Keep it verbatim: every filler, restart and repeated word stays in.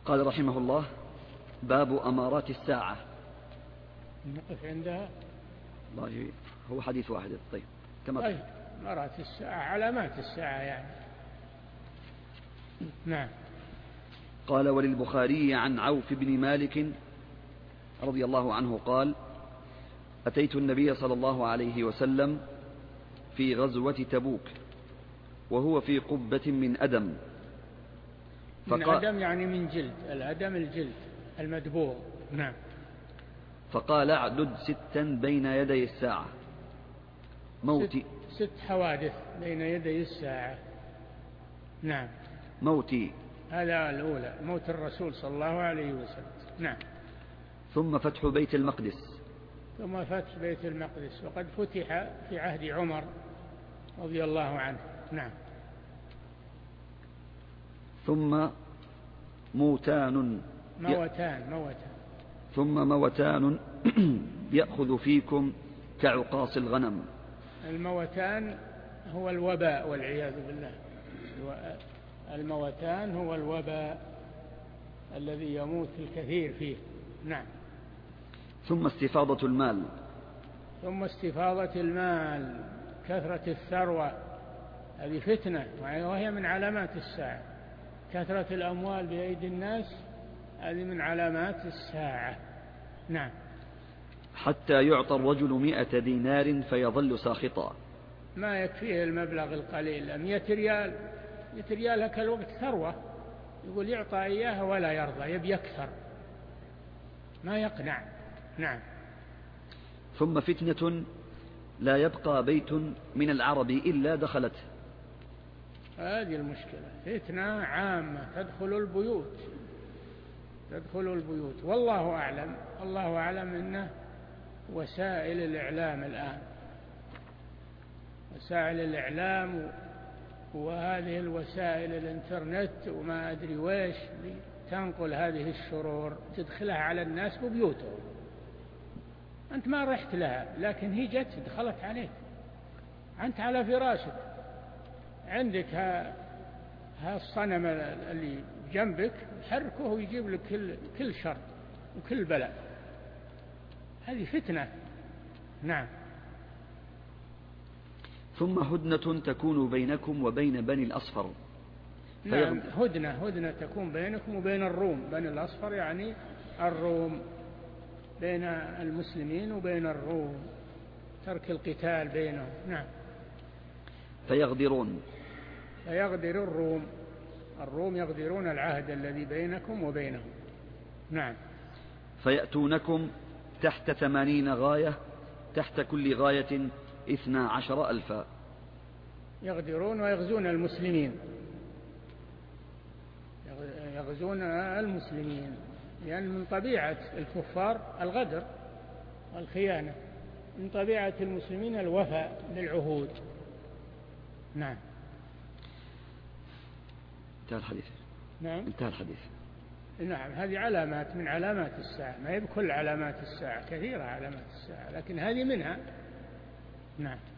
قال رحمه الله: باب أمارات الساعة. نقف عندها. الله، هو حديث واحد. طيب كما طيب أمارات الساعة علامات الساعة يعني. نعم. قال: وللبخاري عن عوف بن مالك رضي الله عنه قال: أتيت النبي صلى الله عليه وسلم في غزوة تبوك وهو في قبة من أدم. من أدم يعني من جلد، الأدم الجلد المدبوغ. نعم. فقال: اعدد ستا بين يدي الساعة. موتي ست, ست حوادث بين يدي الساعة. نعم. موتي، هذا الأولى موت الرسول صلى الله عليه وسلم. نعم. ثم فتح بيت المقدس. ثم فتح بيت المقدس، وقد فتح في عهد عمر رضي الله عنه. نعم. ثم موتان موتان موتان ثم موتان يأخذ فيكم كعقاص الغنم. الموتان هو الوباء والعياذ بالله. الموتان هو الوباء الذي يموت الكثير فيه. نعم. ثم استفاضة المال. ثم استفاضة المال، كثرة الثروة، هذه فتنة وهي من علامات الساعة. كثرة الأموال بأيدي الناس هذه من علامات الساعة. نعم. حتى يعطى الرجل مئة دينار فيظل ساخطا. ما يكفيه المبلغ القليل، مئة ريال. مئة ريال هكا الوقت ثروة، يقول يعطى إياها ولا يرضى، يبي أكثر، ما يقنع. نعم. ثم فتنة لا يبقى بيت من العرب إلا دخلته. هذه المشكلة، فتنة عامة تدخل البيوت، تدخل البيوت. والله أعلم، الله أعلم أنه وسائل الإعلام الآن، وسائل الإعلام وهذه الوسائل الانترنت وما أدري ويش تنقل هذه الشرور، تدخلها على الناس ببيوتهم. أنت ما رحت لها، لكن هي جت دخلت عليك. أنت على فراشك، عندك ها, ها الصنم اللي جنبك حركه ويجيب لك كل, كل شر وكل بلاء. هذه فتنة. نعم. ثم هدنة تكون بينكم وبين بني الأصفر. نعم. هدنة هدنة تكون بينكم وبين الروم. بني الأصفر يعني الروم، بين المسلمين وبين الروم، ترك القتال بينهم. نعم. فيغدرون. فيغدر الروم، الروم يغدرون العهد الذي بينكم وبينهم. نعم. فيأتونكم تحت ثمانين غاية، تحت كل غاية اثنا عشر ألفا. يغدرون ويغزون المسلمين، يغزون المسلمين، لأن من طبيعة الكفار الغدر والخيانة، من طبيعة المسلمين الوفاء بالعهود. نعم. انتهى الحديث. نعم. انتهى الحديث. نعم. هذه علامات من علامات الساعة، ما هي بكل علامات الساعة، كثيرة علامات الساعة، لكن هذه منها. نعم.